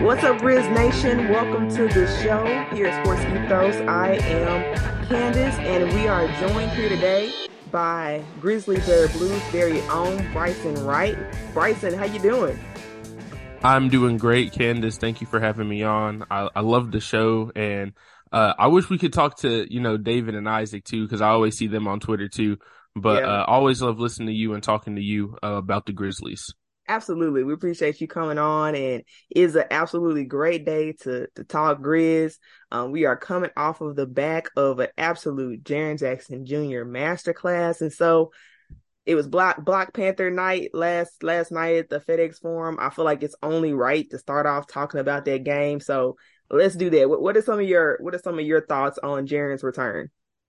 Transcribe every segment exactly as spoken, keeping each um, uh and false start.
What's up, Riz Nation? Welcome to the show here at Sports Ethos. I am Candace, and we are joined here today by Grizzly Bear Blues' very own Bryson Wright. Bryson, how you doing? I'm doing great, Candace. Thank you for having me on. I, I love the show, and uh, I wish we could talk to, you know, David and Isaac too, because I always see them on Twitter too. But Yeah, uh, always love listening to you and talking to you uh, about the Grizzlies. absolutely. We appreciate you coming on, and it's an absolutely great day to to talk Grizz. Um, we are coming off of the back of an absolute Jaren Jackson Junior masterclass, and so it was Black Black Panther night last last night at the FedEx Forum. I feel like it's only right to start off talking about that game. So let's do that. What, what are some of your what are some of your thoughts on Jaren's return?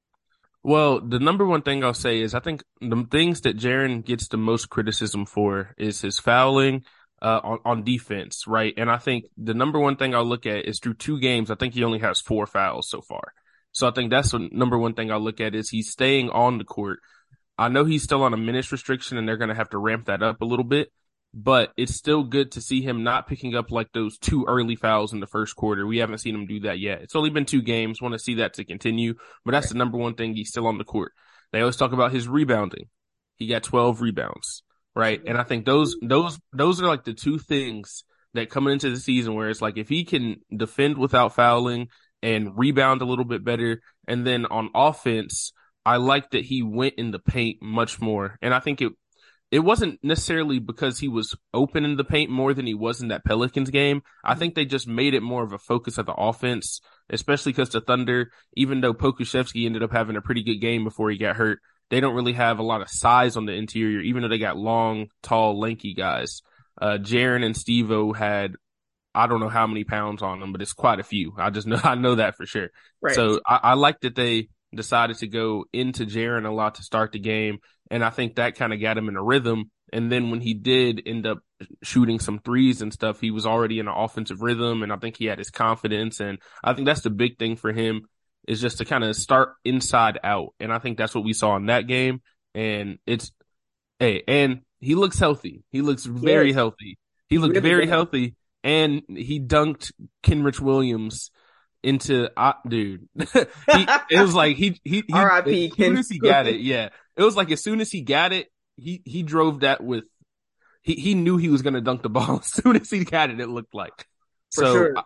Well, the number one thing I'll say is I think the things that Jaren gets the most criticism for is his fouling uh, on, on defense, right? And I think the number one thing I'll look at is through two games, I think he only has four fouls so far. So I think that's the number one thing I'll look at is he's staying on the court. I know he's still on a minutes restriction and they're going to have to ramp that up a little bit, but it's still good to see him not picking up like those two early fouls in the first quarter. We haven't seen him do that yet. It's only been two games. Want to see that to continue, but that's the number one thing. He's still on the court. They always talk about his rebounding. He got twelve rebounds, right? And I think those, those, those are like the two things that coming into the season where it's like, if he can defend without fouling and rebound a little bit better, and then on offense, I like that he went in the paint much more. And I think it it wasn't necessarily because he was open in the paint more than he was in that Pelicans game. I think they just made it more of a focus of the offense, especially because the Thunder, even though Pokusevski ended up having a pretty good game before he got hurt, they don't really have a lot of size on the interior, even though they got long, tall, lanky guys. Uh, Jaren and Steve-O had, I don't know how many pounds on them, but it's quite a few. I just know, I know that for sure. Right. So I, I like that they decided to go into Jaren a lot to start the game. And I think that kind of got him in a rhythm. And then when he did end up shooting some threes and stuff, he was already in an offensive rhythm. And I think he had his confidence. And I think that's the big thing for him is just to kind of start inside out. And I think that's what we saw in that game. And it's, hey, and he looks healthy. He looks very Yes, healthy. He he looked really very does. healthy. And he dunked Kenrich Williams into uh, dude. he it was like he he he R I P as soon Ken. as he got it, yeah. It was like as soon as he got it, he he drove that with he he knew he was gonna dunk the ball as soon as he got it, it looked like. For So sure. I,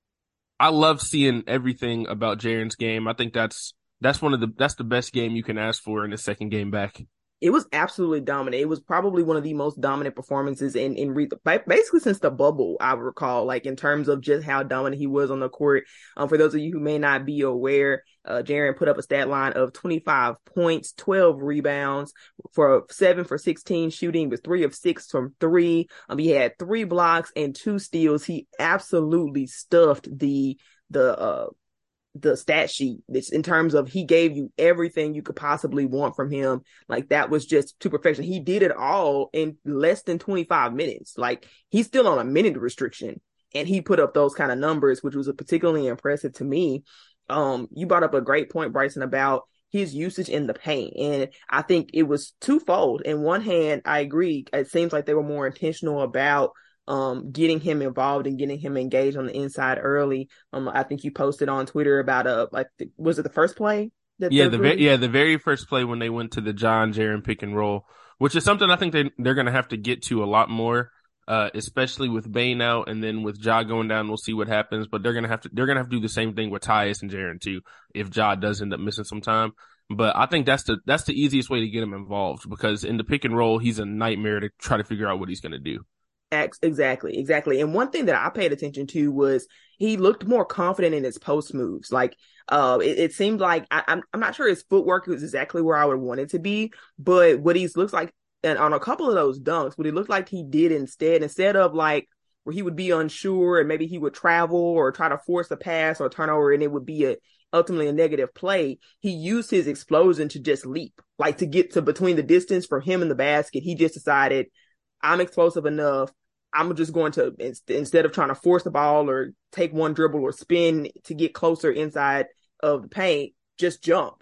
I love seeing everything about Jaren's game. I think that's that's one of the that's the best game you can ask for in the second game back. It was absolutely dominant. It was probably one of the most dominant performances in in re- basically since the bubble, I recall, like in terms of just how dominant he was on the court. Um, for those of you who may not be aware, uh, Jaren put up a stat line of twenty-five points, twelve rebounds for seven for sixteen shooting, with three of six from three. Um, he had three blocks and two steals. He absolutely stuffed the the uh the stat sheet. It's in terms of he gave you everything you could possibly want from him. Like that was just to perfection. He did it all in less than twenty-five minutes. Like he's still on a minute restriction and he put up those kind of numbers, which was particularly impressive to me. Um, you brought up a great point, Bryson, about his usage in the paint. And I think it was twofold. In one hand, I agree. It seems like they were more intentional about um, getting him involved and getting him engaged on the inside early. Um, I think you posted on Twitter about uh like the, was it the first play that Yeah, the the ve- Grizzlies? yeah, the very first play when they went to the John Jaren pick and roll, which is something I think they they're gonna have to get to a lot more, uh, especially with Bane out and then with Ja going down. We'll see what happens, but they're gonna have to they're gonna have to do the same thing with Tyus and Jaren too if Ja does end up missing some time. But I think that's the that's the easiest way to get him involved because in the pick and roll he's a nightmare to try to figure out what he's gonna do. Ex- Exactly, exactly. And one thing that I paid attention to was he looked more confident in his post moves. Like, uh, it, it seemed like I, I'm I'm not sure his footwork was exactly where I would want it to be, but what he looks like, and on a couple of those dunks, what it looked like he did instead, instead of like where he would be unsure and maybe he would travel or try to force a pass or turnover, and it would be a ultimately a negative play. He used his explosion to just leap, like to get to between the distance from him and the basket. He just decided, I'm explosive enough. I'm just going to, instead of trying to force the ball or take one dribble or spin to get closer inside of the paint, just jump.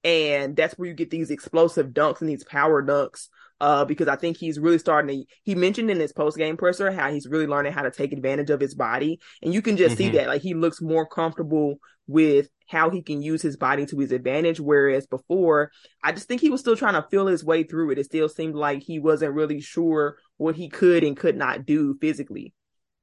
And that's where you get these explosive dunks and these power dunks. Uh, because I think he's really starting to, he mentioned in his post game presser how he's really learning how to take advantage of his body. And you can just mm-hmm. see that, like, he looks more comfortable with how he can use his body to his advantage. Whereas before, I just think he was still trying to feel his way through it. It still seemed like he wasn't really sure what he could and could not do physically.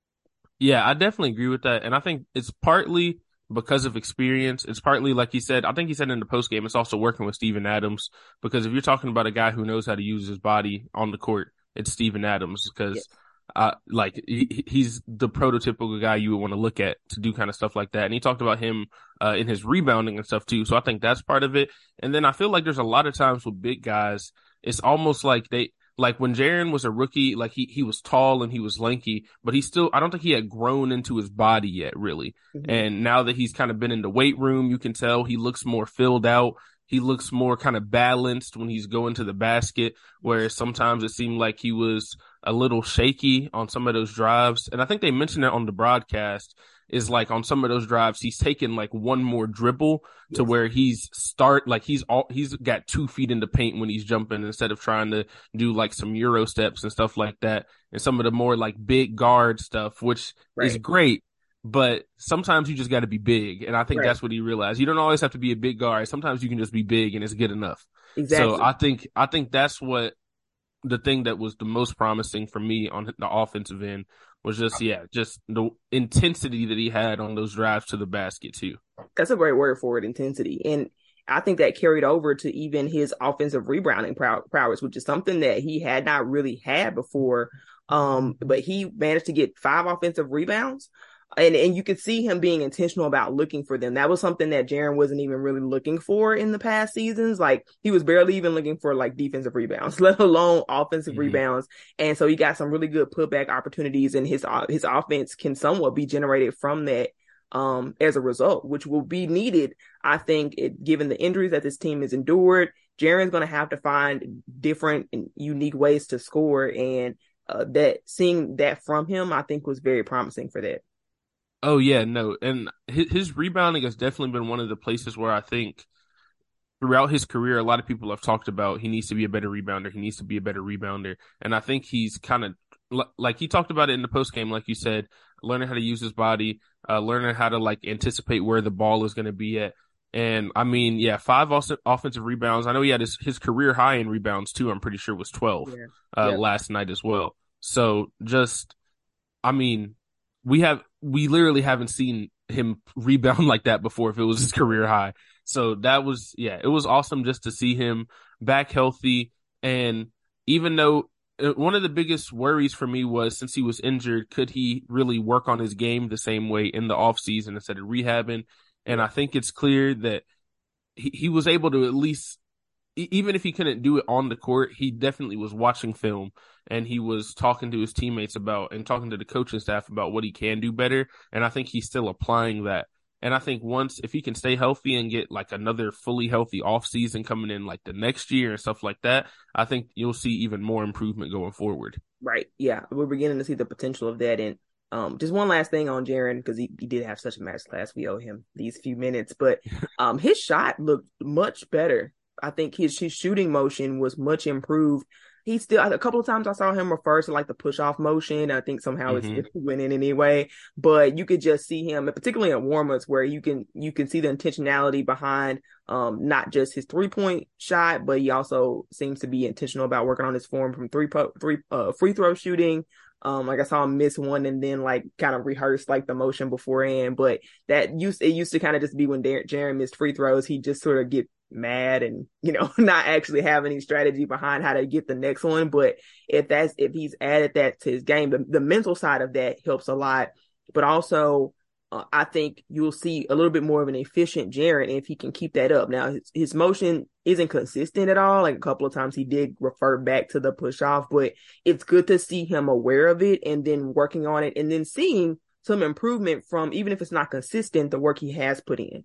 Yeah, I definitely agree with that. And I think it's partly because of experience. It's partly, like he said, I think he said in the post game, it's also working with Steven Adams, because if you're talking about a guy who knows how to use his body on the court, it's Steven Adams, because yes. uh, like he, he's the prototypical guy you would want to look at to do kind of stuff like that. And he talked about him uh, in his rebounding and stuff too. So I think that's part of it. And then I feel like there's a lot of times with big guys, it's almost like they, like when Jaren was a rookie, like he, he was tall and he was lanky, but he still, I don't think he had grown into his body yet, really. Mm-hmm. And now that he's kind of been in the weight room, you can tell he looks more filled out. He looks more kind of balanced when he's going to the basket, whereas sometimes it seemed like he was a little shaky on some of those drives. And I think they mentioned it on the broadcast, is like on some of those drives, he's taken like one more dribble yes. to where he's start, like he's all, he's got two feet in the paint when he's jumping, instead of trying to do like some Euro steps and stuff like that. And some of the more like big guard stuff, which right. is great, but sometimes you just got to be big. And I think right. that's what he realized. You don't always have to be a big guard. Sometimes you can just be big and it's good enough. Exactly. So I think, I think that's what the thing that was the most promising for me on the offensive end was just, yeah, just the intensity that he had on those drives to the basket too. That's a great word for it, intensity. And I think that carried over to even his offensive rebounding prow- prowess, which is something that he had not really had before. Um, but he managed to get five offensive rebounds. And and you could see him being intentional about looking for them. That was something that Jaren wasn't even really looking for in the past seasons. Like, he was barely even looking for like defensive rebounds, let alone offensive mm-hmm. rebounds. And so he got some really good putback opportunities, and his his offense can somewhat be generated from that um, as a result, which will be needed, I think, it, given the injuries that this team has endured. Jaren's going to have to find different and unique ways to score, and uh, that seeing that from him, I think, was very promising for that. Oh, yeah, no. And his, his rebounding has definitely been one of the places where I think throughout his career, a lot of people have talked about he needs to be a better rebounder. He needs to be a better rebounder. And I think he's kind of, like he talked about it in the post game, like you said, learning how to use his body, uh, learning how to like anticipate where the ball is going to be at. And I mean, yeah, five off- offensive rebounds. I know he had his, his career high in rebounds too. I'm pretty sure was twelve yeah. Uh, yeah. last night as well. So just, I mean, we have, we literally haven't seen him rebound like that before if it was his career high. So that was, yeah, it was awesome just to see him back healthy. And even though one of the biggest worries for me was, since he was injured, could he really work on his game the same way in the off season instead of rehabbing? And I think it's clear that he, he was able to at least, even if he couldn't do it on the court, he definitely was watching film, and he was talking to his teammates about, and talking to the coaching staff about what he can do better. And I think he's still applying that. And I think once, if he can stay healthy and get like another fully healthy off season coming in like the next year and stuff like that, I think you'll see even more improvement going forward. Right. Yeah. We're beginning to see the potential of that. And um, just one last thing on Jaren, because he, he did have such a match class. We owe him these few minutes, but um, his shot looked much better. I think his, his shooting motion was much improved. He still, a couple of times I saw him refer to like the push off motion. I think somehow mm-hmm. it's, it went in anyway, but you could just see him, particularly in warm-ups, where you can, you can see the intentionality behind um, not just his three point shot, but he also seems to be intentional about working on his form from three, po- three uh, free throw shooting. Um, like I saw him miss one and then like kind of rehearse like the motion beforehand, but that used, it used to kind of just be when Dar- Jaren missed free throws, he just sort of get mad and, you know, not actually have any strategy behind how to get the next one. But if that's, if he's added that to his game, the, the mental side of that helps a lot. But also, uh, I think you'll see a little bit more of an efficient Jaren if he can keep that up. Now, his, his motion isn't consistent at all. Like a couple of times he did refer back to the push off, but it's good to see him aware of it and then working on it and then seeing some improvement from, even if it's not consistent, the work he has put in.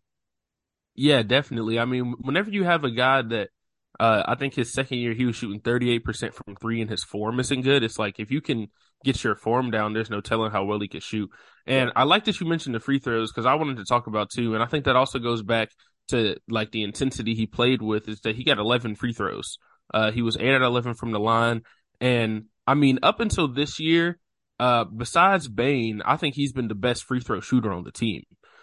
Yeah, definitely. I mean, whenever you have a guy that, uh, I think his second year, he was shooting thirty-eight percent from three and his form isn't good. It's like, if you can get your form down, there's no telling how well he can shoot. And I like that you mentioned the free throws, because I wanted to talk about too. And I think that also goes back to like the intensity he played with is that he got eleven free throws. Uh, he was eight out of eleven from the line. And I mean, up until this year, uh, besides Bane, I think he's been the best free throw shooter on the team.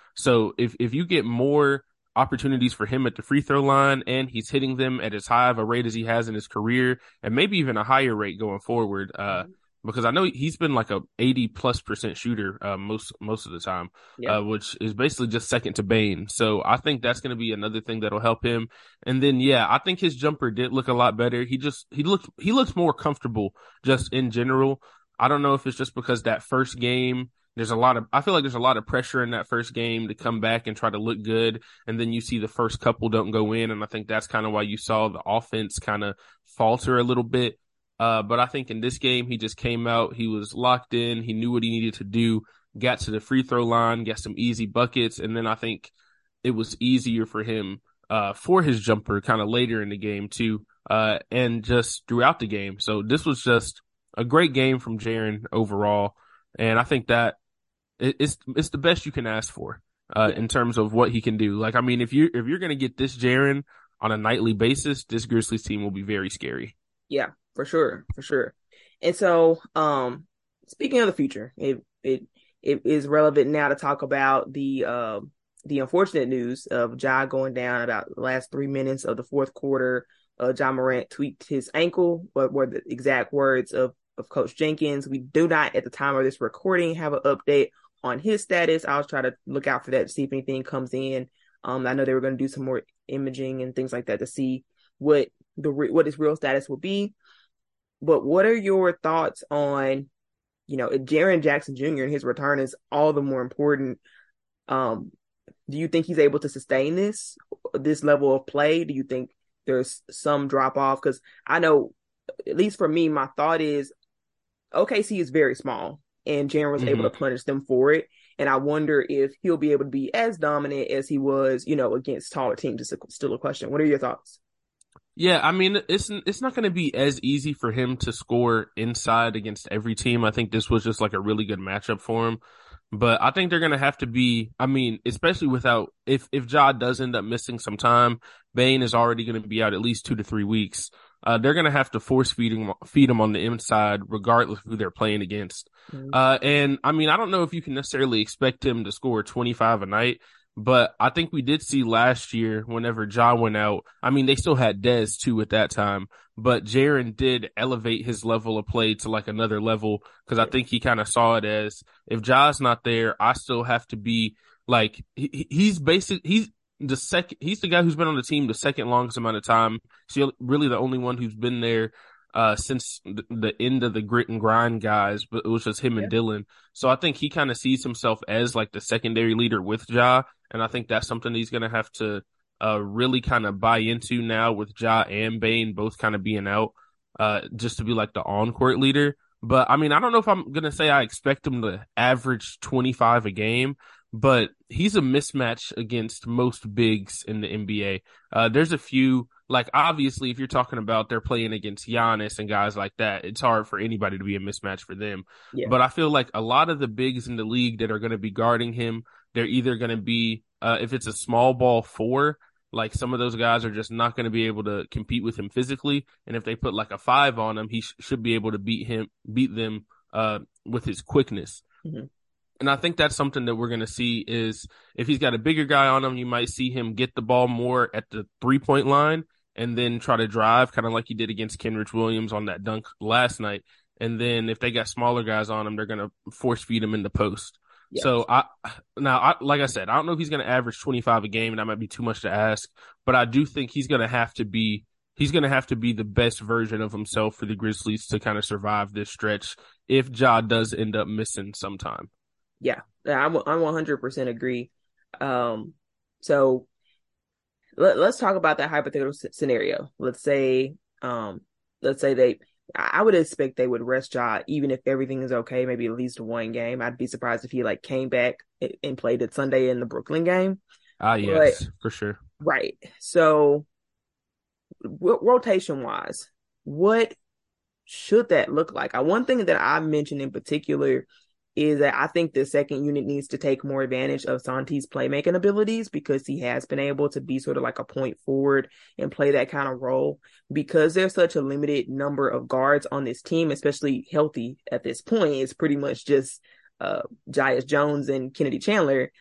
So if, if you get more opportunities for him at the free throw line and he's hitting them at as high of a rate as he has in his career and maybe even a higher rate going forward, uh, because I know he's been like a eighty plus percent shooter, uh, most, most of the time, Yeah. uh, which is basically just second to Bane. So I think that's going to be another thing that'll help him. And then, yeah, I think his jumper did look a lot better. He just, he looked, he looks more comfortable just in general. I don't know if it's just because that first game, there's a lot of, I feel like there's a lot of pressure in that first game to come back and try to look good. And then you see the first couple don't go in. And I think that's kind of why you saw the offense kind of falter a little bit. Uh, but I think in this game, he just came out, he was locked in, he knew what he needed to do, got to the free throw line, got some easy buckets. And then I think it was easier for him, uh, for his jumper kind of later in the game too, uh, and just throughout the game. So this was just a great game from Jaren overall. And I think that it's, it's the best you can ask for, uh, Yeah. in terms of what he can do. Like, I mean, if you, if you're going to get this Jaren on a nightly basis, this Grizzlies team will be very scary. Yeah, for sure, for sure. And so, um, speaking of the future, it it it is relevant now to talk about the uh, the unfortunate news of Ja going down about the last three minutes of the fourth quarter. Uh, Ja Morant tweaked his ankle. What were the exact words of of Coach Jenkins? We do not, at the time of this recording, have an update on his status. I'll try to look out for that to see if anything comes in. Um, I know they were going to do some more imaging and things like that to see what the what his real status will be. But what are your thoughts on, you know, Jaren Jackson Junior and his return is all the more important. Um, do you think he's able to sustain this this level of play? Do you think there's some drop off? Because I know, at least for me, my thought is O K C is very small, and Jaren was mm-hmm. able to punish them for it. And I wonder if he'll be able to be as dominant as he was, you know, against taller teams. It's a, still a question. What are your thoughts? Yeah, I mean, it's it's not going to be as easy for him to score inside against every team. I think this was just like a really good matchup for him. But I think they're going to have to be, I mean, especially without, if, if Ja does end up missing some time, Bane is already going to be out at least two to three weeks. Uh, they're going to have to force feed him, feed him on the inside, regardless of who they're playing against. Mm-hmm. Uh, and I mean, I don't know if you can necessarily expect him to score twenty-five a night. But I think we did see last year whenever Ja went out, I mean, they still had Dez too at that time, but Jaren did elevate his level of play to like another level because I think he kind of saw it as if Ja's not there, I still have to be like, he, he's basic, he's the second, he's the guy who's been on the team the second longest amount of time. He's really the only one who's been there uh, since the, the end of the grit and grind guys, but it was just him yeah. and Dillon. So I think he kind of sees himself as like the secondary leader with Ja. And I think that's something he's going to have to uh, really kind of buy into now with Ja and Bane both kind of being out, uh, just to be like the on-court leader. But I mean, I don't know if I'm going to say I expect him to average twenty-five a game, but he's a mismatch against most bigs in the N B A. Uh, there's a few, like obviously if you're talking about they're playing against Giannis and guys like that, it's hard for anybody to be a mismatch for them. Yeah. But I feel like a lot of the bigs in the league that are going to be guarding him, they're either going to be, uh, if it's a small ball four, like some of those guys are just not going to be able to compete with him physically. And if they put like a five on him, he sh- should be able to beat him, beat them, uh, with his quickness. Mm-hmm. And I think that's something that we're going to see is if he's got a bigger guy on him, you might see him get the ball more at the three point line and then try to drive kind of like he did against Kenrich Williams on that dunk last night. And then if they got smaller guys on him, they're going to force feed him in the post. Yes. So I, now, I, like I said, I don't know if he's going to average twenty-five a game and that might be too much to ask, but I do think he's going to have to be, he's going to have to be the best version of himself for the Grizzlies to kind of survive this stretch if Ja does end up missing sometime. Yeah, I, I one hundred percent agree. Um, so let, let's talk about that hypothetical scenario. Let's say, um, let's say they, I would expect they would rest Ja even if everything is okay, maybe at least one game. I'd be surprised if he like came back and played it Sunday in the Brooklyn game. Ah, yes, but, for sure. Right. So w- rotation wise, what should that look like? I, one thing that I mentioned in particular is that I think the second unit needs to take more advantage of Santi's playmaking abilities because he has been able to be sort of like a point forward and play that kind of role. Because there's such a limited number of guards on this team, especially healthy at this point, it's pretty much just uh, Tyus Jones and Kennedy Chandler.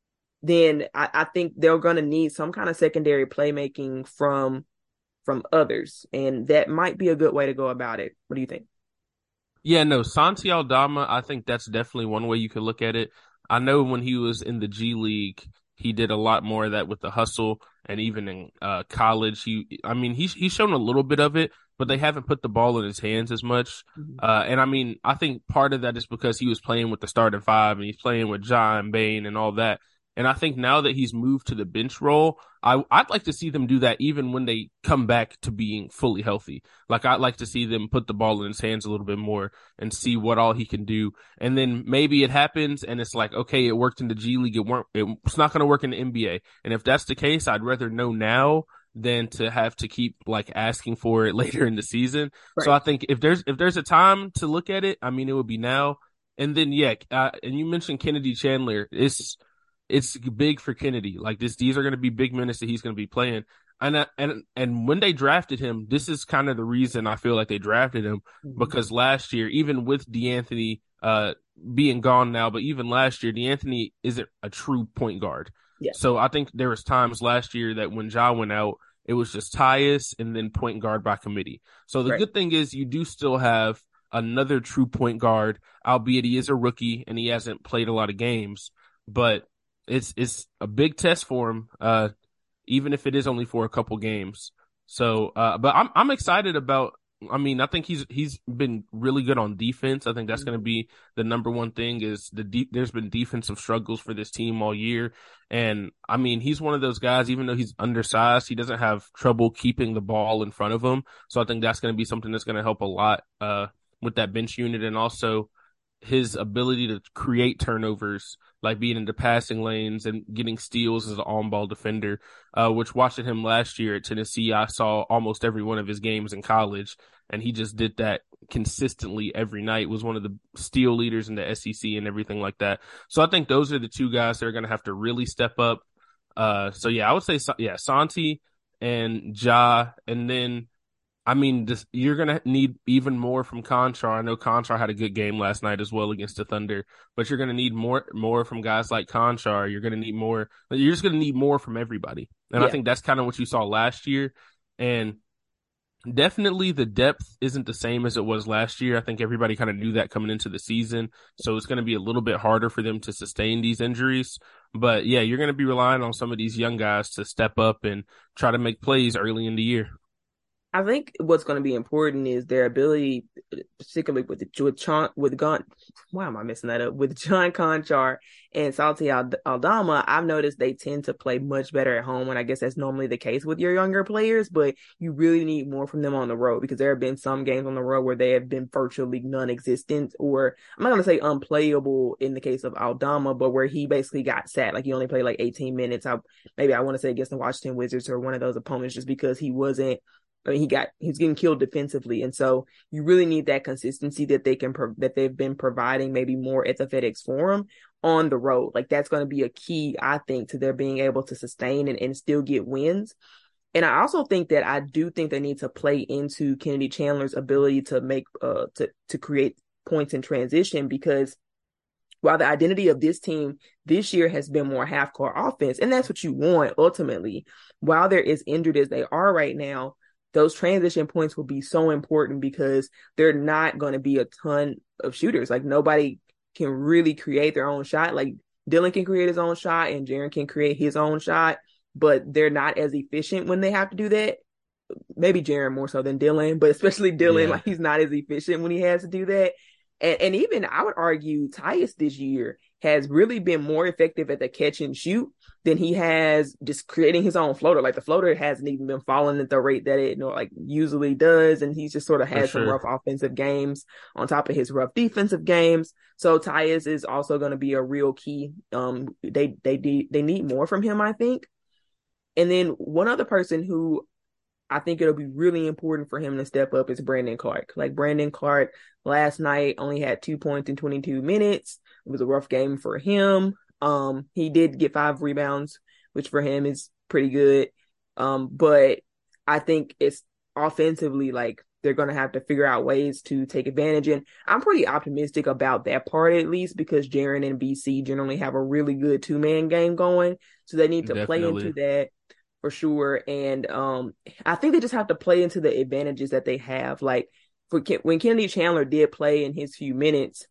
Then I, I think they're going to need some kind of secondary playmaking from from others, and that might be a good way to go about it. What do you think? Yeah, no, Santi Aldama, I think that's definitely one way you could look at it. I know when he was in the G League, he did a lot more of that with the hustle, and even in uh, college, he, I mean, he's he's shown a little bit of it, but they haven't put the ball in his hands as much. Mm-hmm. Uh, and I mean, I think part of that is because he was playing with the starting five, and he's playing with John Bain and all that. And I think now that he's moved to the bench role, I, I'd like to see them do that even when they come back to being fully healthy. Like, I'd like to see them put the ball in his hands a little bit more and see what all he can do. And then maybe it happens and it's like, okay, it worked in the G League. It weren't, it's not going to work in the N B A. And if that's the case, I'd rather know now than to have to keep like asking for it later in the season. Right. So I think if there's, if there's a time to look at it, I mean, it would be now. And then, yeah, uh, and you mentioned Kennedy Chandler. It's, It's big for Kennedy. Like this, these are going to be big minutes that he's going to be playing. And uh, and and when they drafted him, this is kind of the reason I feel like they drafted him mm-hmm. because last year, even with DeAnthony uh being gone now, but even last year, DeAnthony isn't a true point guard. Yeah. So I think there was times last year that when Ja went out, it was just Tyus and then point guard by committee. So the right. good thing is you do still have another true point guard, albeit he is a rookie and he hasn't played a lot of games, but It's it's a big test for him, uh, even if it is only for a couple games. So, uh, but I'm I'm excited about. I mean, I think he's he's been really good on defense. I think that's going to be the number one thing. Is the deep? There's been defensive struggles for this team all year, and I mean, he's one of those guys. Even though he's undersized, he doesn't have trouble keeping the ball in front of him. So I think that's going to be something that's going to help a lot uh, with that bench unit, and also his ability to create turnovers, like being in the passing lanes and getting steals as an on-ball defender, uh, which watching him last year at Tennessee, I saw almost every one of his games in college, and he just did that consistently every night, was one of the steal leaders in the S E C and everything like that. So I think those are the two guys that are going to have to really step up. Uh, so yeah, I would say, yeah, Santi and Ja, and then I mean, this, you're going to need even more from Konchar. I know Konchar had a good game last night as well against the Thunder, but you're going to need more more from guys like Konchar. You're going to need more. You're just going to need more from everybody. And yeah. I think that's kind of what you saw last year. And definitely the depth isn't the same as it was last year. I think everybody kind of knew that coming into the season. So it's going to be a little bit harder for them to sustain these injuries. But yeah, you're going to be relying on some of these young guys to step up and try to make plays early in the year. I think what's going to be important is their ability, particularly with the, with John, with Gon, why am I messing that up? With John Konchar and Santi Aldama, I've noticed they tend to play much better at home, and I guess that's normally the case with your younger players, but you really need more from them on the road because there have been some games on the road where they have been virtually non-existent, or I'm not going to say unplayable in the case of Aldama, but where he basically got sat, like he only played like eighteen minutes. I, maybe I want to say against the Washington Wizards or one of those opponents just because he wasn't I mean, he got, he's getting killed defensively. And so you really need that consistency that they can, pro- that they've been providing maybe more at the FedEx Forum on the road. Like that's going to be a key, I think, to their being able to sustain and, and still get wins. And I also think that I do think they need to play into Kennedy Chandler's ability to make, uh, to, to create points in transition, because while the identity of this team this year has been more half-court offense, and that's what you want ultimately, while they're as injured as they are right now, those transition points will be so important because they're not going to be a ton of shooters. Like nobody can really create their own shot. Like Dillon can create his own shot and Jaren can create his own shot, but they're not as efficient when they have to do that. Maybe Jaren more so than Dillon, but especially Dillon, yeah. like he's not as efficient when he has to do that. And, and even I would argue Tyus this year has really been more effective at the catch and shoot than he has just creating his own floater. Like the floater hasn't even been falling at the rate that it you know, like usually does. And he's just sort of had some rough offensive games on top of his rough defensive games. So Tyus is also going to be a real key. Um, they, they, de- they need more from him, I think. And then one other person who I think it'll be really important for him to step up is Brandon Clarke. Like Brandon Clarke last night only had two points in twenty-two minutes. It was a rough game for him. Um, he did get five rebounds, which for him is pretty good. Um, but I think it's offensively, like they're going to have to figure out ways to take advantage. And I'm pretty optimistic about that part, at least because Jaren and B C generally have a really good two man game going. So they need to Definitely. play into that for sure. And um, I think they just have to play into the advantages that they have. Like for Ken- when Kennedy Chandler did play in his few minutes,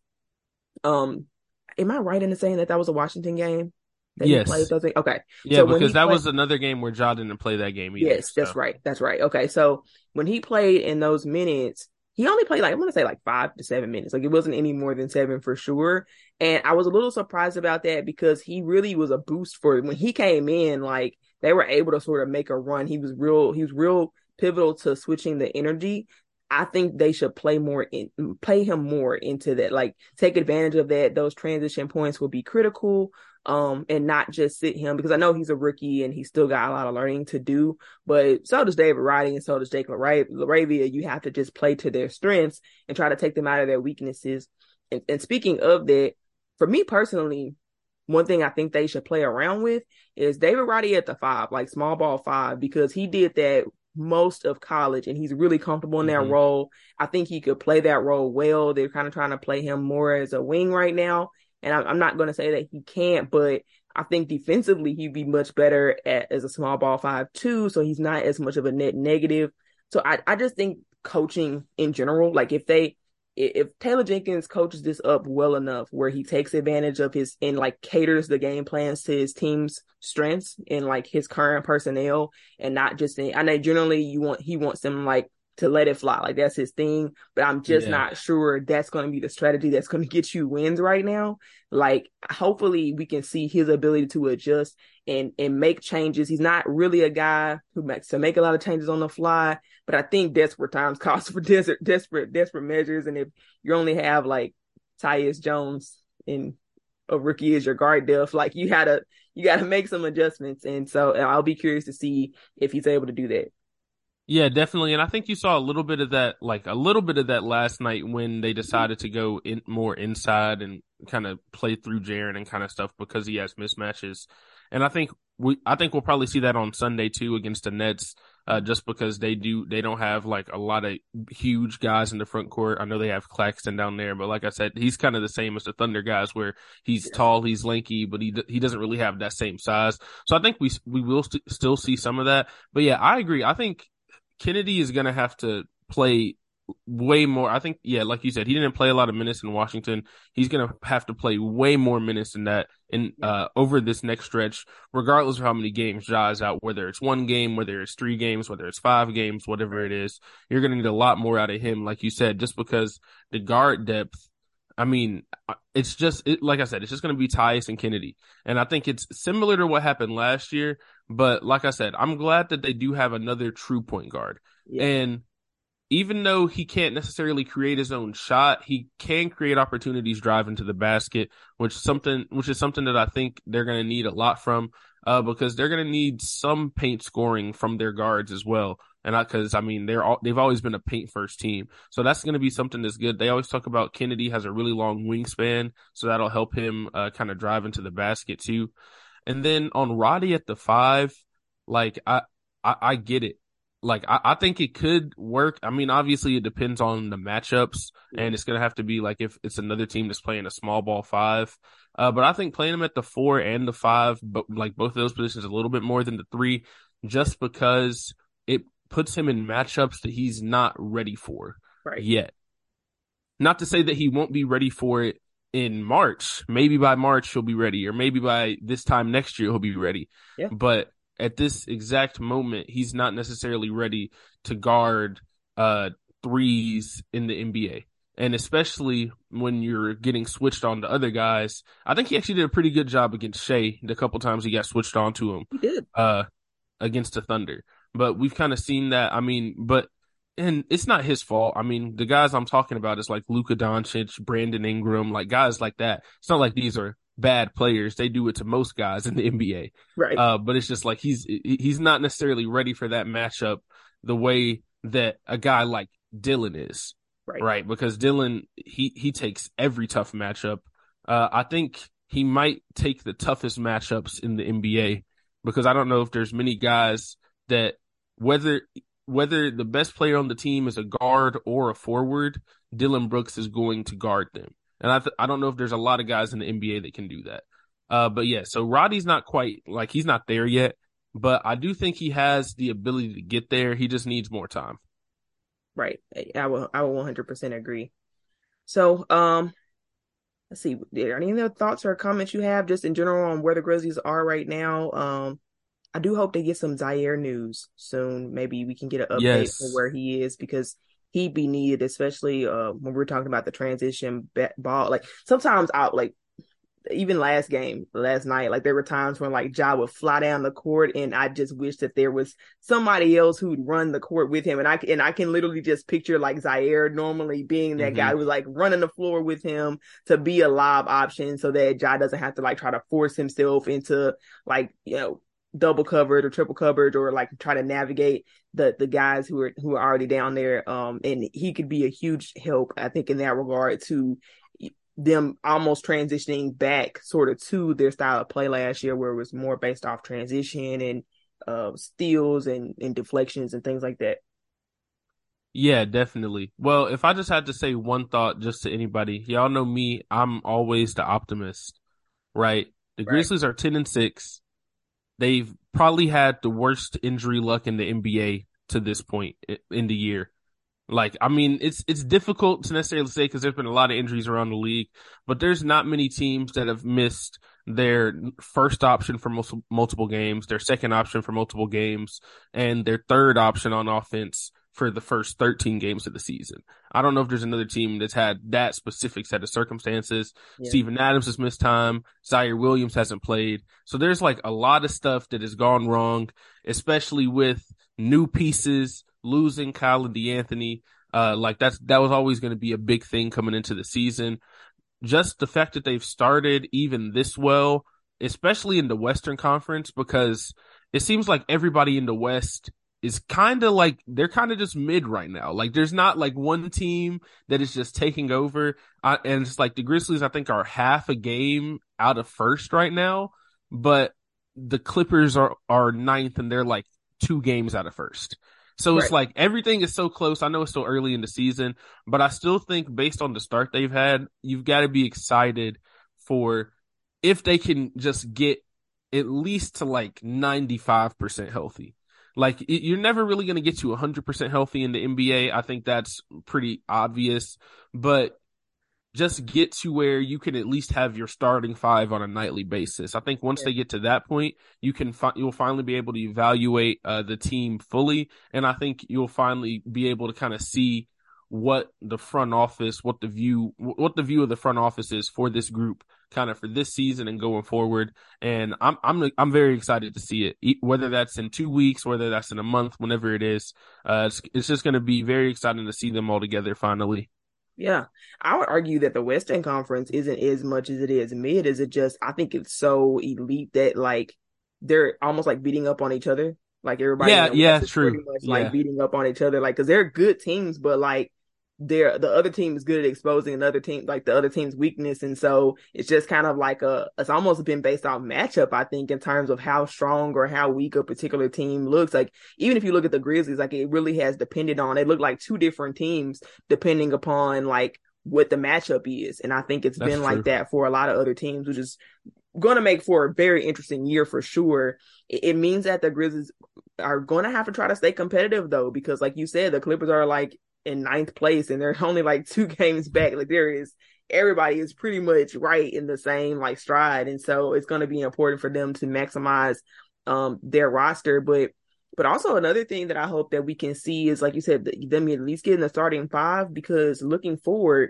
um, am I right in saying that that was a Washington game? That yes. He played, does he? Okay. Yeah, so because that played, was another game where Ja didn't play that game either. Yes, that's so. right. That's right. Okay. So when he played in those minutes, he only played like, I'm going to say like five to seven minutes. Like it wasn't any more than seven for sure. And I was a little surprised about that because he really was a boost for when he came in, like they were able to sort of make a run. He was real, he was real pivotal to switching the energy. I think they should play more in, play him more into that, like take advantage of that. Those transition points will be critical. Um, and not just sit him because I know he's a rookie and he's still got a lot of learning to do, but so does David Roddy and so does Jake Laravia. You have to just play to their strengths and try to take them out of their weaknesses. And, and speaking of that, for me personally, one thing I think they should play around with is David Roddy at the five, like small ball five, because he did that most of college and he's really comfortable in that mm-hmm. role. I think he could play that role well. They're kind of trying to play him more as a wing right now. And I'm not going to say that he can't, but I think defensively he'd be much better at, as a small ball five too. So he's not as much of a net negative. So I, I just think coaching in general, like if they, if Taylor Jenkins coaches this up well enough where he takes advantage of his and like caters the game plans to his team's strengths and like his current personnel and not just in, I know generally you want, he wants them like to let it fly. Like that's his thing, but I'm just yeah. not sure that's going to be the strategy that's going to get you wins right now. Like hopefully we can see his ability to adjust and, and make changes. He's not really a guy who makes to make a lot of changes on the fly, but I think desperate times calls for desperate, desperate, desperate measures. And if you only have like Tyus Jones and a rookie is your guard depth, like you gotta, you gotta make some adjustments. And so I'll be curious to see if he's able to do that. Yeah, definitely. And I think you saw a little bit of that, like a little bit of that last night when they decided to go in more inside and kind of play through Jaren and kind of stuff because he has mismatches. And I think we, I think we'll probably see that on Sunday too against the Nets, uh, just because they do, they don't have like a lot of huge guys in the front court. I know they have Claxton down there, but like I said, he's kind of the same as the Thunder guys where he's yeah. tall, he's lanky, but he, he doesn't really have that same size. So I think we, we will st- still see some of that. But yeah, I agree. I think Kennedy is going to have to play way more. I think, yeah, like you said, he didn't play a lot of minutes in Washington. He's going to have to play way more minutes than that in uh, over this next stretch, regardless of how many games Ja is out, whether it's one game, whether it's three games, whether it's five games, whatever it is. You're going to need a lot more out of him, like you said, just because the guard depth, I mean, it's just, it, like I said, it's just going to be Tyus and Kennedy. And I think it's similar to what happened last year. But like I said, I'm glad that they do have another true point guard. Yeah. And even though he can't necessarily create his own shot, he can create opportunities driving to the basket, which something which is something that I think they're going to need a lot from, uh, because they're going to need some paint scoring from their guards as well. And I, cause I mean, they're all, they've always been a paint first team. So that's going to be something that's good. They always talk about Kennedy has a really long wingspan. So that'll help him, uh, kind of drive into the basket too. And then on Roddy at the five, like I, I, I get it. Like I, I think it could work. I mean, obviously it depends on the matchups and it's going to have to be like if it's another team that's playing a small ball five. Uh, but I think playing him at the four and the five, but like both of those positions a little bit more than the three, just because it puts him in matchups that he's not ready for right. yet. Not to say that he won't be ready for it in March. Maybe by March he'll be ready, or maybe by this time next year he'll be ready. Yeah. But at this exact moment, he's not necessarily ready to guard uh threes in the N B A. And especially when you're getting switched on to other guys. I think he actually did a pretty good job against Shea the couple times he got switched on to him. He did. Uh, against the Thunder. But we've kind of seen that. I mean, but and it's not his fault. I mean, the guys I'm talking about is like Luka Doncic, Brandon Ingram, like guys like that. It's not like these are bad players. They do it to most guys in the N B A. Right. Uh, but it's just like he's he's not necessarily ready for that matchup the way that a guy like Dillon is, Right. right? Because Dillon, he, he takes every tough matchup. Uh, I think he might take the toughest matchups in the N B A because I don't know if there's many guys that whether whether the best player on the team is a guard or a forward, Dillon Brooks is going to guard them. And I th- I don't know if there's a lot of guys in the N B A that can do that. Uh, but yeah, so Roddy's not quite like he's not there yet, but I do think he has the ability to get there. He just needs more time. Right. I will I will one hundred percent agree. So, um, let's see. Are there any other thoughts or comments you have just in general on where the Grizzlies are right now? Um, I do hope they get some Zaire news soon. Maybe we can get an update Yes. for where he is because he'd be needed, especially uh when we're talking about the transition ball. Like sometimes out like even last game, last night, like there were times when like Ja would fly down the court, and I just wish that there was somebody else who'd run the court with him. And I and I can literally just picture like Zaire normally being that Mm-hmm. guy who's like running the floor with him to be a lob option, so that Ja doesn't have to like try to force himself into like you know double covered or triple covered or like try to navigate the the guys who are who are already down there. Um, and he could be a huge help, I think, in that regard to them almost transitioning back sort of to their style of play last year where it was more based off transition and uh, steals and, and deflections and things like that. Yeah, definitely. Well, if I just had to say one thought just to anybody, y'all know me, I'm always the optimist, right? The Right. Grizzlies are ten and six. They've probably had the worst injury luck in the N B A to this point in the year. Like, I mean, it's it's difficult to necessarily say because there's been a lot of injuries around the league, but there's not many teams that have missed their first option for multiple, multiple games, their second option for multiple games, and their third option on offense for the first thirteen games of the season. I don't know if there's another team that's had that specific set of circumstances. Yeah. Steven Adams has missed time. Zaire Williams hasn't played. So there's like a lot of stuff that has gone wrong, especially with new pieces, losing Kyle and DeAnthony. Uh, like that's, that was always going to be a big thing coming into the season. Just the fact that they've started even this well, especially in the Western Conference, because it seems like everybody in the West is kind of like, they're kind of just mid right now. Like there's not like one team that is just taking over. I, and it's like the Grizzlies, I think, are half a game out of first right now, but the Clippers are, are ninth and they're like two games out of first. So it's Right. like everything is so close. I know it's still early in the season, but I still think based on the start they've had, you've got to be excited for if they can just get at least to like ninety-five percent healthy. Like it, you're never really going to get to one hundred percent healthy in the N B A. I think that's pretty obvious, but just get to where you can at least have your starting five on a nightly basis. I think once Yeah. they get to that point, you can fi- you'll finally be able to evaluate uh, the team fully, and I think you'll finally be able to kind of see what the front office, what the view, what the view of the front office is for this group, kind of for this season and going forward. And I'm I'm I'm very excited to see it, whether that's in two weeks, whether that's in a month, whenever it is. Uh, it's it's just going to be very exciting to see them all together finally. Yeah, I would argue that the Western Conference isn't as much as it is mid. Is it just I think it's so elite that like they're almost like beating up on each other. Like everybody Yeah, in the yeah, West is pretty true. much like Yeah. beating up on each other. Like because they're good teams, but like they're the other team is good at exposing another team, like the other team's weakness, and so it's just kind of like a. It's almost been based on matchup, I think, in terms of how strong or how weak a particular team looks. Like even if you look at the Grizzlies, like it really has depended on. They look like two different teams depending upon like what the matchup is, and I think it's That's been like true. that for a lot of other teams, which is going to make for a very interesting year for sure. It, it means that the Grizzlies are going to have to try to stay competitive though, because like you said, the Clippers are like in ninth place and they're only like two games back. Like there is everybody is pretty much right in the same like stride, and so it's going to be important for them to maximize um their roster. But but also another thing that I hope that we can see is like you said, them at least getting the starting five, because looking forward,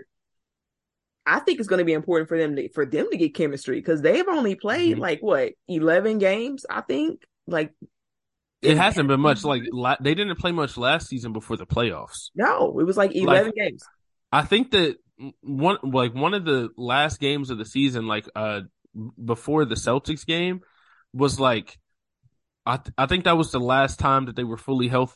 I think it's going to be important for them to for them to get chemistry because they've only played Mm-hmm. like what eleven games, I think. Like It it hasn't been much. Like la- they didn't play much last season before the playoffs. no, it was like Like eleven games. I think that one like one of the last games of the season, like uh before the Celtics game, was like I th- I think that was the last time that they were fully healthy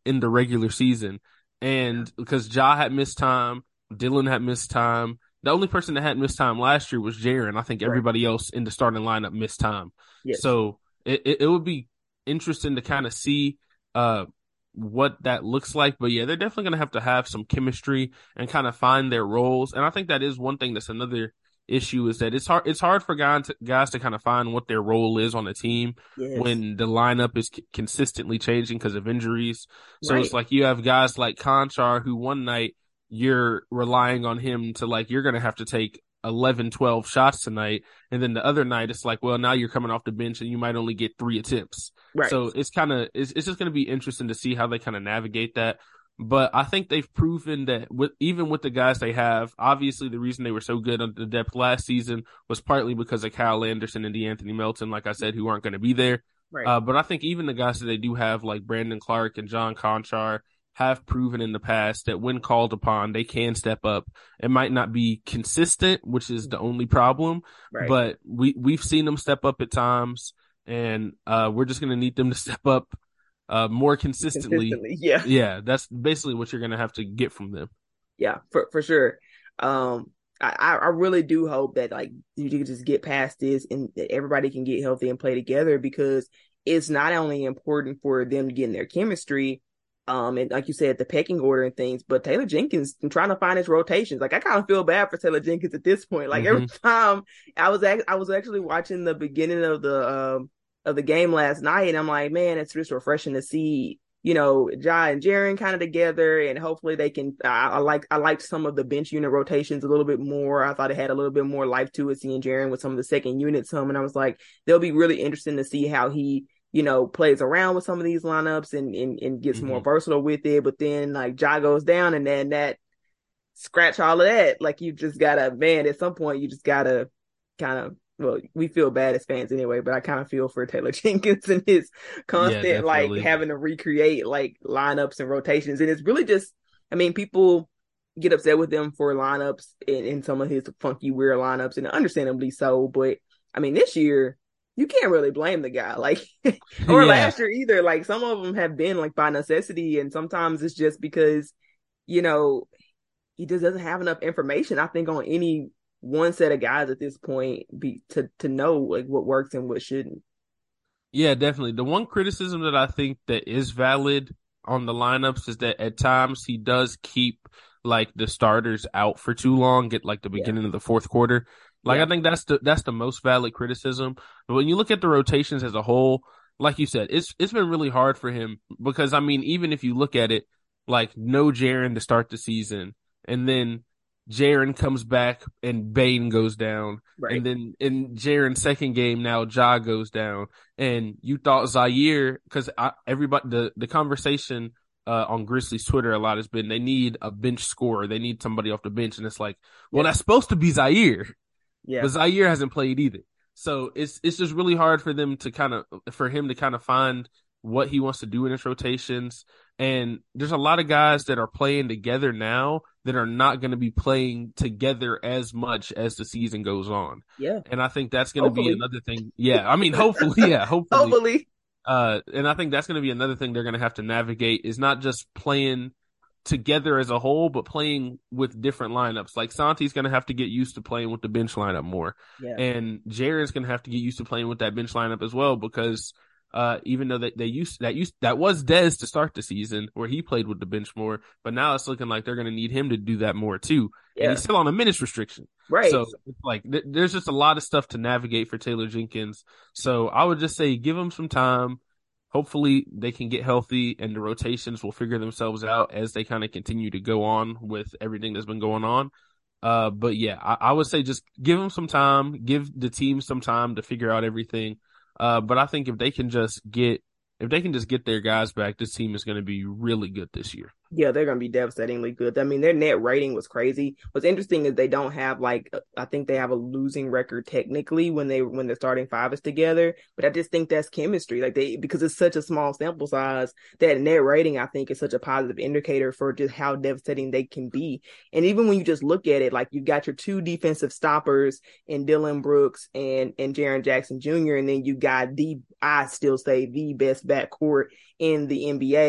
in the regular season. And because Ja had missed time, Dillon had missed time. The only person that hadn't missed time last year was Jaren. I think Right. everybody else in the starting lineup missed time. Yes. So it, it, it would be interesting to kind of see uh, what that looks like. But yeah, they're definitely going to have to have some chemistry and kind of find their roles. And I think that is one thing that's another issue is that it's hard it's hard for guys to, guys to kind of find what their role is on a team Yes. when the lineup is c- consistently changing because of injuries. So Right. it's like you have guys like Conchar who one night you're relying on him to like you're going to have to take eleven, twelve shots tonight, and then the other night it's like, well, now you're coming off the bench and you might only get three attempts. Right. So it's kind of it's, it's just going to be interesting to see how they kind of navigate that. But I think they've proven that with, even with the guys they have, obviously the reason they were so good on the depth last season was partly because of Kyle Anderson and DeAnthony Melton, like I said, who aren't going to be there. Right. Uh, but I think even the guys that they do have, like Brandon Clark and John Conchar, have proven in the past that when called upon, they can step up. It might not be consistent, which is the only problem, Right. but we, we've seen them step up at times, and uh, we're just going to need them to step up Uh, more consistently. consistently. Yeah. Yeah. That's basically what you're going to have to get from them. Yeah, for, for sure. Um, I, I really do hope that like you can just get past this and that everybody can get healthy and play together, because it's not only important for them to get in their chemistry, um, and like you said, the pecking order and things, but Taylor Jenkins trying to find his rotations. Like I kind of feel bad for Taylor Jenkins at this point. Like mm-hmm. every time I was act- I was actually watching the beginning of the um of the game last night, and I'm like, man, it's just refreshing to see, you know, Ja and Jaren kind of together, and hopefully they can. I, I like I liked some of the bench unit rotations a little bit more. I thought it had a little bit more life to it, seeing Jaren with some of the second units home, and I was like, they'll be really interesting to see how he, you know, plays around with some of these lineups and and, and gets mm-hmm. more versatile with it. But then like Ja goes down, and then that scratch all of that. Like you just gotta, man, at some point you just gotta kind of. Well, we feel bad as fans anyway, but I kind of feel for Taylor Jenkins and his constant, yeah, like, having to recreate, like, lineups and rotations. And it's really just, I mean, people get upset with them for lineups in, in some of his funky, weird lineups, and understandably so. But, I mean, this year, you can't really blame the guy. Like, or yeah. last year either. Like, some of them have been, like, by necessity, and sometimes it's just because, you know, he just doesn't have enough information, I think, on any one set of guys at this point be to to know like what works and what shouldn't. Yeah, definitely. The one criticism that I think that is valid on the lineups is that at times he does keep like the starters out for too long at like the beginning yeah. of the fourth quarter. Like yeah. I think that's the that's the most valid criticism. But when you look at the rotations as a whole, like you said, it's it's been really hard for him because I mean, even if you look at it, like no Jaren to start the season, and then Jaren comes back and Bane goes down. Right. And then in Jaren's second game, now Ja goes down. And you thought Zaire, because everybody, the, the conversation uh, on Grizzlies Twitter a lot has been they need a bench scorer. They need somebody off the bench. And it's like, well, yeah. that's supposed to be Zaire. Yeah. But Zaire hasn't played either. So it's it's just really hard for them to kind of, for him to kind of find what he wants to do in his rotations. And there's a lot of guys that are playing together now that are not going to be playing together as much as the season goes on. Yeah. And I think that's going to be another thing. Yeah. I mean, hopefully, yeah, hopefully. hopefully. Uh, and I think that's going to be another thing they're going to have to navigate is not just playing together as a whole, but playing with different lineups. Like Santi's going to have to get used to playing with the bench lineup more. Yeah. And Jaren's going to have to get used to playing with that bench lineup as well, because Uh, even though they, they used that used that was Dez to start the season where he played with the bench more, but now it's looking like they're going to need him to do that more too. Yeah. And he's still on a minutes restriction. Right. So it's like th- there's just a lot of stuff to navigate for Taylor Jenkins. So I would just say give him some time. Hopefully they can get healthy and the rotations will figure themselves out as they kind of continue to go on with everything that's been going on. Uh, but yeah, I, I would say just give him some time, give the team some time to figure out everything. Uh, but I think if they can just get, if they can just get their guys back, this team is going to be really good this year. Yeah, they're going to be devastatingly good. I mean, their net rating was crazy. What's interesting is they don't have like, I think they have a losing record technically when they, when the starting five is together, but I just think that's chemistry. Like they, because it's such a small sample size, that net rating, I think, is such a positive indicator for just how devastating they can be. And even when you just look at it, like you've got your two defensive stoppers in Dillon Brooks and, and Jaren Jackson Junior And then you got the, I still say the best backcourt in the N B A.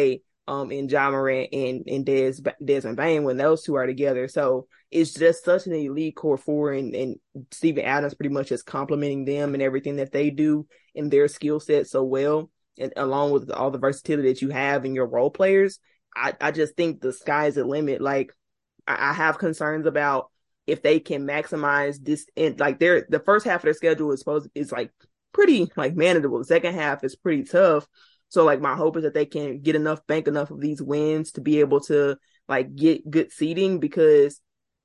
um, in Ja Morant and, and Des, Desmond Bane when those two are together. So it's just such an elite core four, and, and Steven Adams pretty much is complementing them and everything that they do in their skill set so well. And along with all the versatility that you have in your role players, I, I just think the sky's the limit. Like, I, I have concerns about if they can maximize this, and like their the first half of their schedule is supposed is like pretty like manageable. The second half is pretty tough. So like my hope is that they can get enough, bank enough of these wins to be able to like get good seeding, because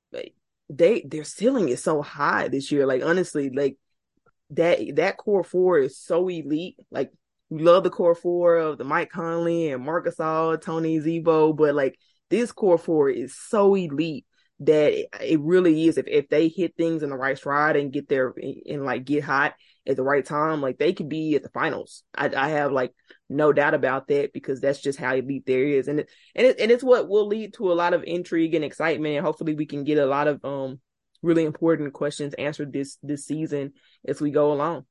they their ceiling is so high this year. Like honestly, like that that core four is so elite. Like we love the core four of the Mike Conley and Marc Gasol, Tony Zebo, but like this core four is so elite that it, it really is. If if they hit things in the right stride and get there and, and like get hot at the right time, like they could be at the finals. I, I have like no doubt about that, because that's just how elite there is, and it, and it, and it's what will lead to a lot of intrigue and excitement, and hopefully we can get a lot of um really important questions answered this this season as we go along.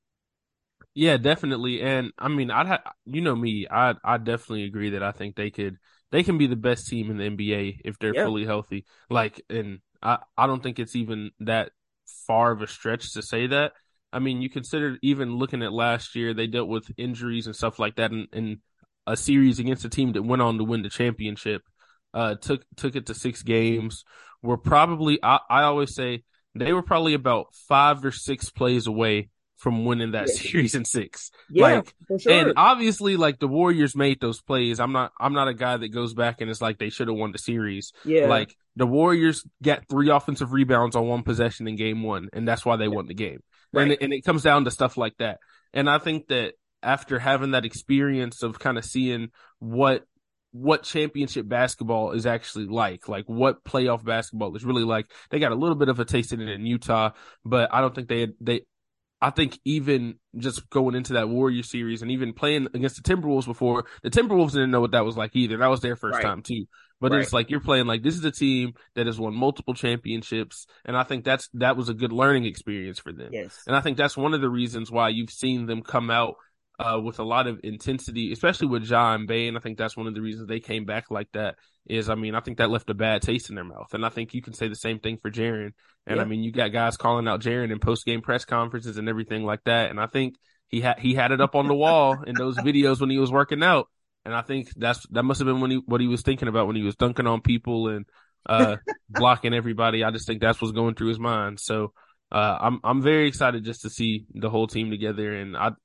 Yeah, definitely. And I mean, I'd ha- you know me, I I definitely agree that I think they could they can be the best team in the N B A if they're Yeah. fully healthy. Like, and I I don't think it's even that far of a stretch to say that. I mean, you consider even looking at last year, they dealt with injuries and stuff like that in, in a series against a team that went on to win the championship. Uh, took took it to six games. Were probably I, I always say they were probably about five or six plays away from winning that Yeah. series in six. Yeah, Like, for sure. and obviously, like the Warriors made those plays. I'm not, I'm not a guy that goes back and it's like they should have won the series. Yeah. Like the Warriors got three offensive rebounds on one possession in game one, and that's why they won the game. Right. And it, and it comes down to stuff like that. And I think that after having that experience of kind of seeing what what championship basketball is actually like, like what playoff basketball is really like, they got a little bit of a taste in it in Utah, but I don't think they they. I think even just going into that Warrior series and even playing against the Timberwolves before, the Timberwolves didn't know what that was like either. That was their first Right. time too. But Right. it's like you're playing like this is a team that has won multiple championships, and I think that's that was a good learning experience for them. Yes. And I think that's one of the reasons why you've seen them come out uh, with a lot of intensity, especially with Ja and Bane. I think that's one of the reasons they came back like that. Is I mean, I think that left a bad taste in their mouth, and I think you can say the same thing for Jaren. And Yeah. I mean, you got guys calling out Jaren in post game press conferences and everything like that. And I think he had he had it up on the wall in those videos when he was working out. And I think that's that must have been when he, what he was thinking about when he was dunking on people and uh, blocking everybody. I just think that's what's going through his mind. So uh, I'm I'm very excited just to see the whole team together. And I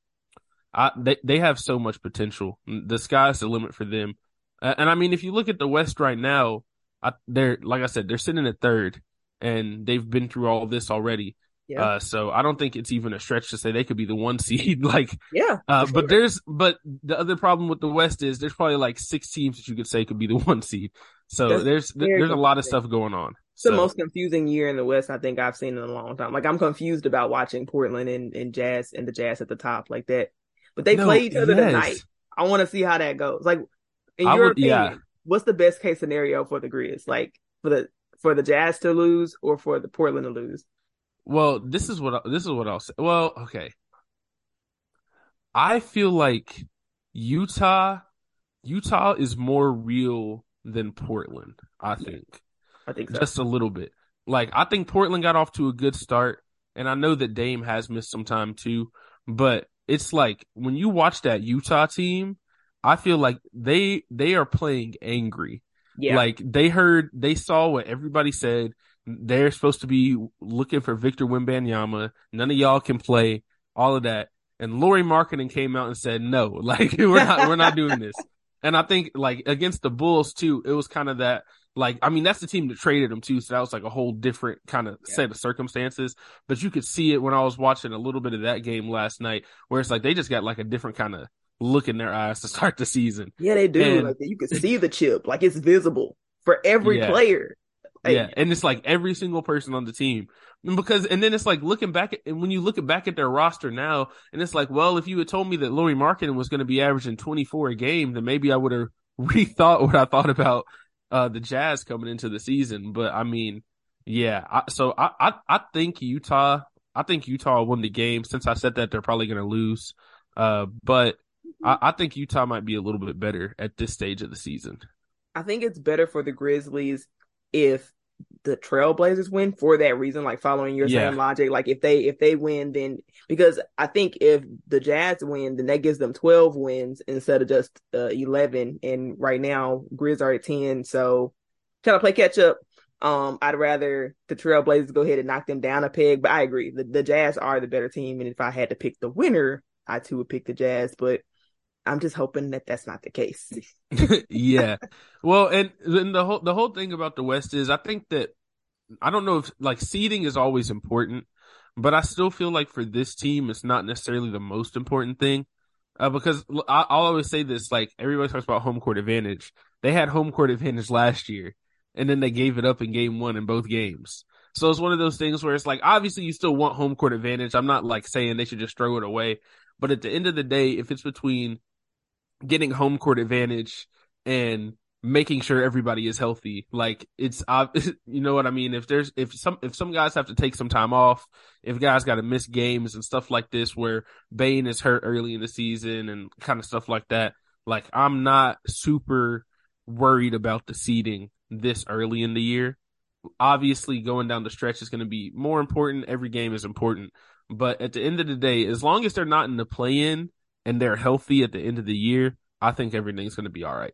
I they they have so much potential. The sky's the limit for them. Uh, and I mean, if you look at the West right now, I, they're like I said, they're sitting at third, and they've been through all this already. Yeah. Uh, so I don't think it's even a stretch to say they could be the one seed. like, Yeah. uh, for but sure. there's, but the other problem with the West is there's probably like six teams that you could say could be the one seed. So That's there's very there's a lot of confusing. stuff going on. It's the So most confusing year in the West I think I've seen in a long time. Like I'm confused about watching Portland and, and Jazz and the Jazz at the top like that. But they no, play each other tonight. yes, I want to see how that goes. Like in I your would, yeah. opinion, what's the best case scenario for the Grizz? Like for the for the Jazz to lose or for the Portland to lose? Well, this is what I, this is what I'll say. Well, okay, I feel like Utah Utah is more real than Portland. I think. I think so. Just a little bit. Like, I think Portland got off to a good start, and I know that Dame has missed some time too, but it's like when you watch that Utah team, I feel like they they are playing angry. Yeah. Like they heard, they saw what everybody said. They're supposed to be looking for Victor Wembanyama. None of y'all can play, all of that. And Lauri Markkanen came out and said, no, like we're not we're not doing this. And I think like against the Bulls too, it was kind of that. Like, I mean, that's the team that traded him too, so that was like a whole different kind of Yeah. set of circumstances. But you could see it when I was watching a little bit of that game last night, where it's like they just got like a different kind of look in their eyes to start the season. Yeah, they do. And- Like you can see the chip, like it's visible for every Yeah. player. Like, Yeah, and it's like every single person on the team. And because and then it's like looking back at and when you look back at their roster now, and it's like, well, if you had told me that Lauri Markkanen was going to be averaging twenty-four a game, then maybe I would have rethought what I thought about uh, the Jazz coming into the season. But I mean, yeah. I, so I, I I think Utah. I think Utah won the game. Since I said that, they're probably going to lose. Uh, but I, I think Utah might be a little bit better at this stage of the season. I think it's better for the Grizzlies if the Trailblazers win for that reason, like following your Yeah. same logic. Like if they if they win, then because I think if the Jazz win, then that gives them twelve wins instead of just uh, eleven. And right now, Grizz are at ten, so trying to play catch up. Um, I'd rather the Trailblazers go ahead and knock them down a peg, but I agree. The, the Jazz are the better team, and if I had to pick the winner, I too would pick the Jazz, but I'm just hoping that that's not the case. Yeah. Well, and then the whole the whole thing about the West is I think that I don't know if like seeding is always important, but I still feel like for this team it's not necessarily the most important thing. Uh, because I, I'll always say this, like everybody talks about home court advantage. They had home court advantage last year, and then they gave it up in game one in both games. So it's one of those things where it's like, obviously you still want home court advantage. I'm not like saying they should just throw it away, but at the end of the day, if it's between getting home court advantage and making sure everybody is healthy, like it's uh, you know what I mean. If there's if some if some guys have to take some time off, if guys got to miss games and stuff like this, where Bane is hurt early in the season and kind of stuff like that, like I'm not super worried about the seeding this early in the year. Obviously, going down the stretch is going to be more important. Every game is important, but at the end of the day, as long as they're not in the play-in and they're healthy at the end of the year, I think everything's going to be all right.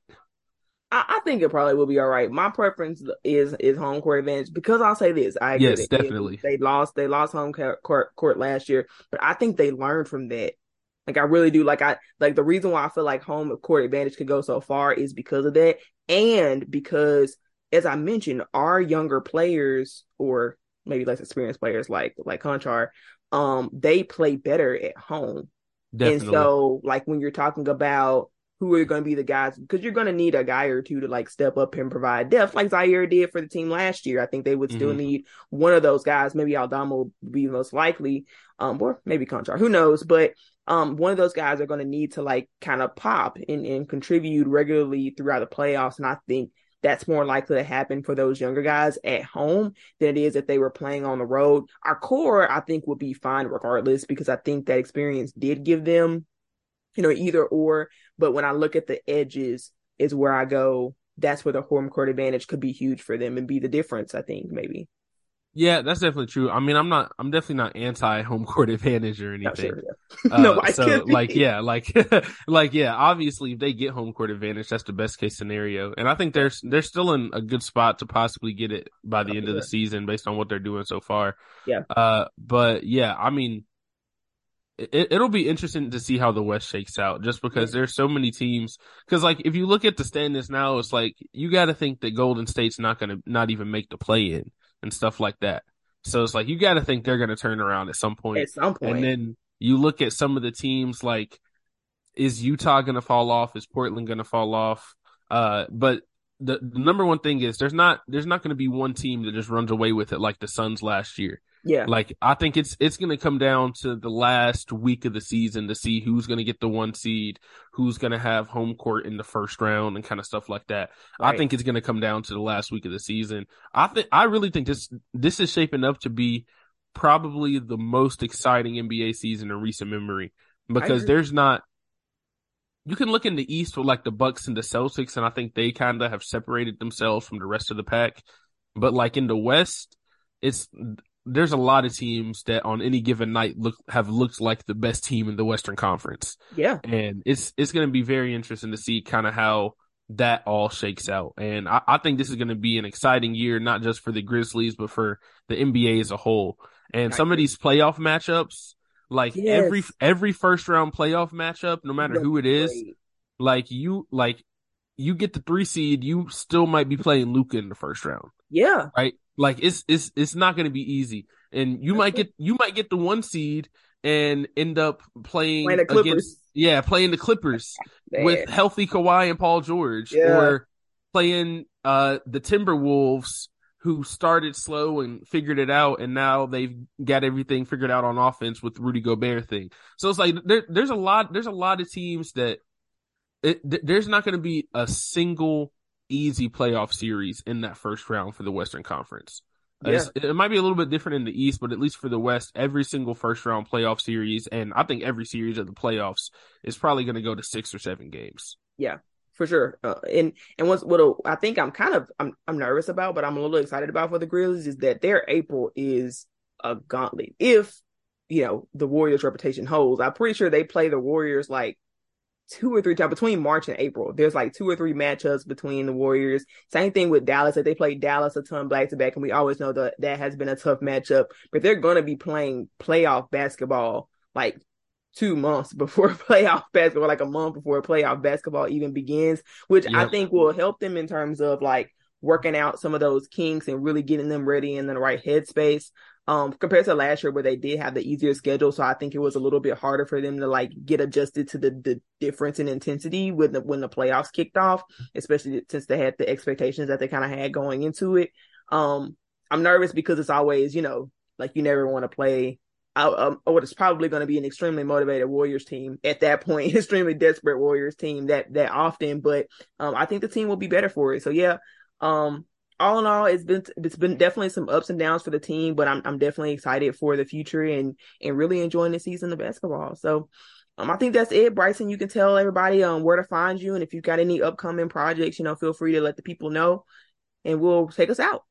I, I think it probably will be all right. My preference is is home court advantage because I'll say this: I agree Yes, that definitely. they, they lost they lost home court court last year, but I think they learned from that. Like I really do. Like I like the reason why I feel like home court advantage could go so far is because of that, and because as I mentioned, our younger players or maybe less experienced players like like Conchar, um, they play better at home. And Definitely. so, like, when you're talking about who are going to be the guys, because you're going to need a guy or two to, like, step up and provide depth, like Zaire did for the team last year. I think they would still Mm-hmm. need one of those guys. Maybe Aldama will be most likely, um, or maybe Conchar, who knows? But um, one of those guys are going to need to, like, kind of pop and, and contribute regularly throughout the playoffs. And I think that's more likely to happen for those younger guys at home than it is if they were playing on the road. Our core, I think, would be fine regardless because I think that experience did give them, you know, either or. But when I look at the edges is where I go, that's where the home court advantage could be huge for them and be the difference, I think, maybe. Yeah, that's definitely true. I mean, I'm not, I'm definitely not anti home court advantage or No, anything. sure, yeah. No, Uh, I so could like, be. yeah, like, like, yeah, obviously if they get home court advantage, that's the best case scenario. And I think they're, they're still in a good spot to possibly get it by the Oh, end for of the sure. season based on what they're doing so far. Yeah. Uh, but yeah, I mean, it, it'll be interesting to see how the West shakes out just Yeah. because there's so many teams. Cause like, if you look at the standings now, it's like, you got to think that Golden State's not going to not even make the play in and stuff like that. So it's like, you got to think they're going to turn around at some point. At some And point. then you look at some of the teams like, is Utah going to fall off? Is Portland going to fall off? Uh, but the, the number one thing is there's not, there's not going to be one team that just runs away with it like the Suns last year. Yeah. Like, I think it's, it's going to come down to the last week of the season to see who's going to get the one seed, who's going to have home court in the first round and kind of stuff like that. I Right. think it's going to come down to the last week of the season. I think, I really think this, this is shaping up to be probably the most exciting N B A season in recent memory I because agree. there's not, you can look in the East with like the Bucks and the Celtics, and I think they kind of have separated themselves from the rest of the pack. But like in the West, it's there's a lot of teams that on any given night look have looked like the best team in the Western Conference, Yeah. and it's it's going to be very interesting to see kind of how that all shakes out. And I, I think this is going to be an exciting year, not just for the Grizzlies, but for the N B A as a whole. And I some of agree. these playoff matchups, like every Yes. every first round playoff matchup, no matter That'd who be it is, great. like you like you get the three seed, you still might be playing Luka in the first round, Yeah. right? Like it's it's it's not going to be easy, and you That's might true. get you might get the one seed and end up Playing playing the against Clippers. yeah playing the Clippers Man. with healthy Kawhi and Paul George, Yeah. or playing uh the Timberwolves who started slow and figured it out, and now they've got everything figured out on offense with Rudy Gobert thing. So it's like there, there's a lot there's a lot of teams that it, th- there's not going to be a single easy playoff series in that first round for the Western Conference. Uh, Yeah, it's, it might be a little bit different in the East, but at least for the West, every single first round playoff series, and I think every series of the playoffs is probably going to go to six or seven games. yeah, for sure. Uh, and and what's what I think I'm kind of I'm I'm nervous about, but I'm a little excited about for the Grizzlies is that their April is a gauntlet. If you know the Warriors' reputation holds, I'm pretty sure they play the Warriors like two or three times between March and April. There's like two or three matchups between the Warriors. Same thing with Dallas. That they played Dallas a ton back to back, and we always know that that has been a tough matchup. But they're going to be playing playoff basketball like two months before playoff basketball, like a month before playoff basketball even begins, which I Yep. think will help them in terms of like working out some of those kinks and really getting them ready in the right headspace. Um, compared to last year where they did have the easier schedule. So I think it was a little bit harder for them to like get adjusted to the, the difference in intensity when the, when the playoffs kicked off, especially since they had the expectations that they kind of had going into it. Um, I'm nervous because it's always, you know, like you never want to play um, what is probably going to be an extremely motivated Warriors team at that point, extremely desperate Warriors team that that often. But um, I think the team will be better for it. So yeah, um, all in all, it's been it's been definitely some ups and downs for the team, but I'm I'm definitely excited for the future and and really enjoying the season of basketball. So um, I think that's it, Bryson. You can tell everybody um where to find you, and if you've got any upcoming projects, you know, feel free to let the people know, and we'll take us out.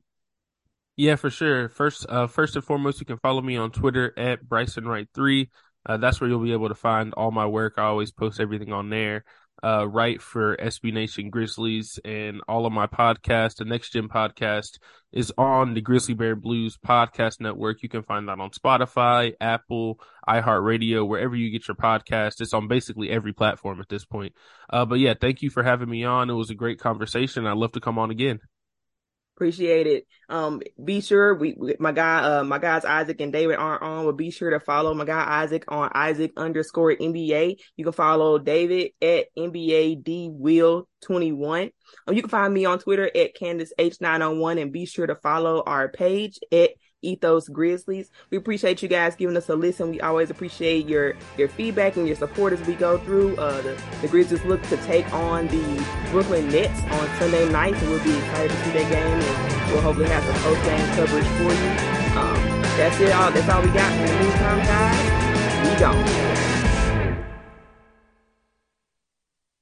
Yeah, for sure. First, uh, first and foremost, you can follow me on Twitter at Bryson Wright three. Uh, that's where you'll be able to find all my work. I always post everything on there. Uh, write for S B Nation Grizzlies and all of my podcasts. The Next Gen podcast is on the Grizzly Bear Blues podcast network. You can find that on Spotify, Apple, iHeartRadio, wherever you get your podcast. It's on basically every platform at this point. Uh, but yeah, thank you for having me on. It was a great conversation. I'd love to come on again. Appreciate it. Um, be sure we, we my guy, uh, my guys Isaac and David aren't on, but be sure to follow my guy Isaac on Isaac underscore N B A. You can follow David at N B A D Will twenty-one. Um, you can find me on Twitter at Candace H nine oh one, and be sure to follow our page at Ethos Grizzlies. We appreciate you guys giving us a listen. We always appreciate your your feedback and your support as we go through. Uh, the, the Grizzlies look to take on the Brooklyn Nets on Sunday night, so we'll be excited to see that game, and we'll hopefully have some post-game coverage for you. Um, that's it. All that's all we got for the meantime, guys. We gone.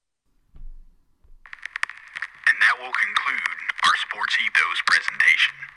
And that will conclude our Sports Ethos presentation.